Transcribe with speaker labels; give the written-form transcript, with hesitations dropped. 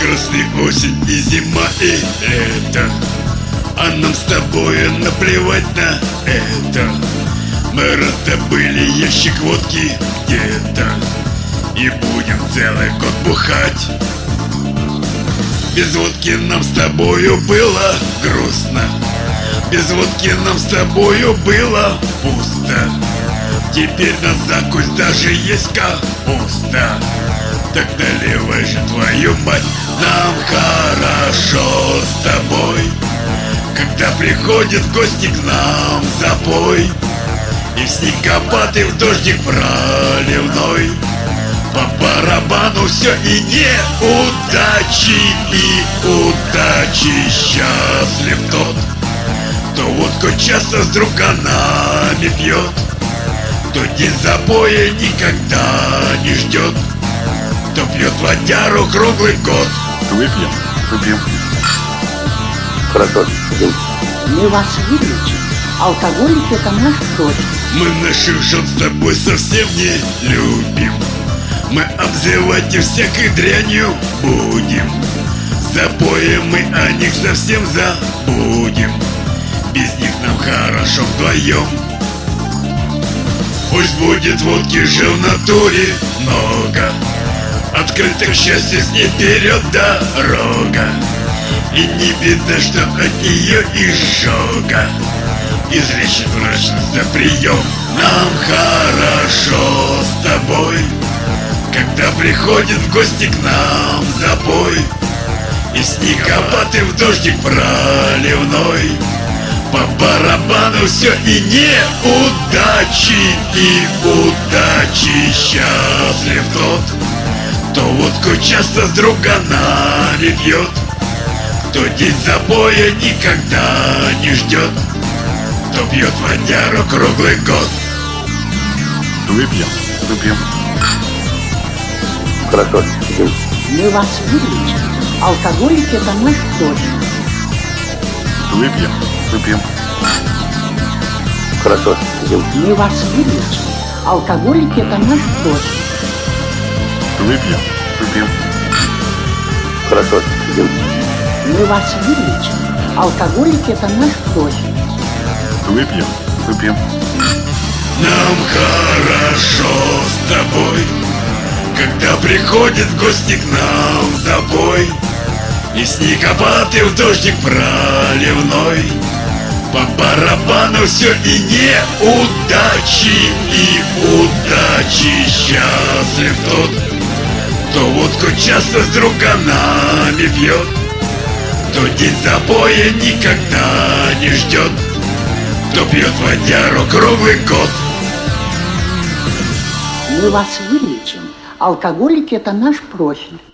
Speaker 1: Грустный осень и зима и лето, а нам с тобой наплевать на это. Мы раздобыли ящик водки где-то и будем целый год бухать. Без водки нам с тобою было грустно, без водки нам с тобою было пусто. Теперь на закусь даже есть капуста. Так наливай же, твою мать, нам хорошо с тобой, когда приходит в гости к нам запой. И в снегопад, и в дождик проливной, по барабану все и неудачи, и удачи. Счастлив тот, кто водку часто с друганами пьет, кто день запоя никогда не ждет, кто пьет водяру круглый год.
Speaker 2: Выпьем.
Speaker 3: Хорошо.
Speaker 4: Мы вас вылечим. Алкоголик — это наш кровь.
Speaker 1: Мы наших жен с тобой совсем не любим. Мы обзывать их всякой дрянью будем. Запоем мы о них совсем забудем. Без них нам хорошо вдвоем. Пусть будет водки же в натуре много, открытых счастья с ней вперед дорога. И не видно, что от нее изжога, излечит мрачность за прием. Нам хорошо с тобой, когда приходит в гости к нам запой. И снегопад, и в дождик проливной, по барабану все и неудачи, и удачи. Счастлив тот, кто водку часто с друганами пьет, кто день запоя никогда не ждет, кто пьет водяру круглый год.
Speaker 2: Выпьем.
Speaker 3: Хорошо.
Speaker 4: Мы вас вылечим. Алкоголик — это наш кровь.
Speaker 2: Выпьем.
Speaker 3: Хорошо.
Speaker 4: Мы вас вылечим. Алкоголик — это наш кровь.
Speaker 2: Выпьем.
Speaker 3: Хорошо.
Speaker 4: Мы вас вылечим. Алкоголик — это наш кровь.
Speaker 2: Выпьем.
Speaker 1: Нам хорошо с тобой, когда приходит в гости к нам запой. И снегопад, и в дождик проливной, по барабану все и неудачи, и удачи. Счастлив тот, кто водку часто с друганами пьет, кто день запоя никогда не ждет, кто пьет водяру круглый год.
Speaker 4: Мы вас вылечим. Алкоголик — это наш профиль.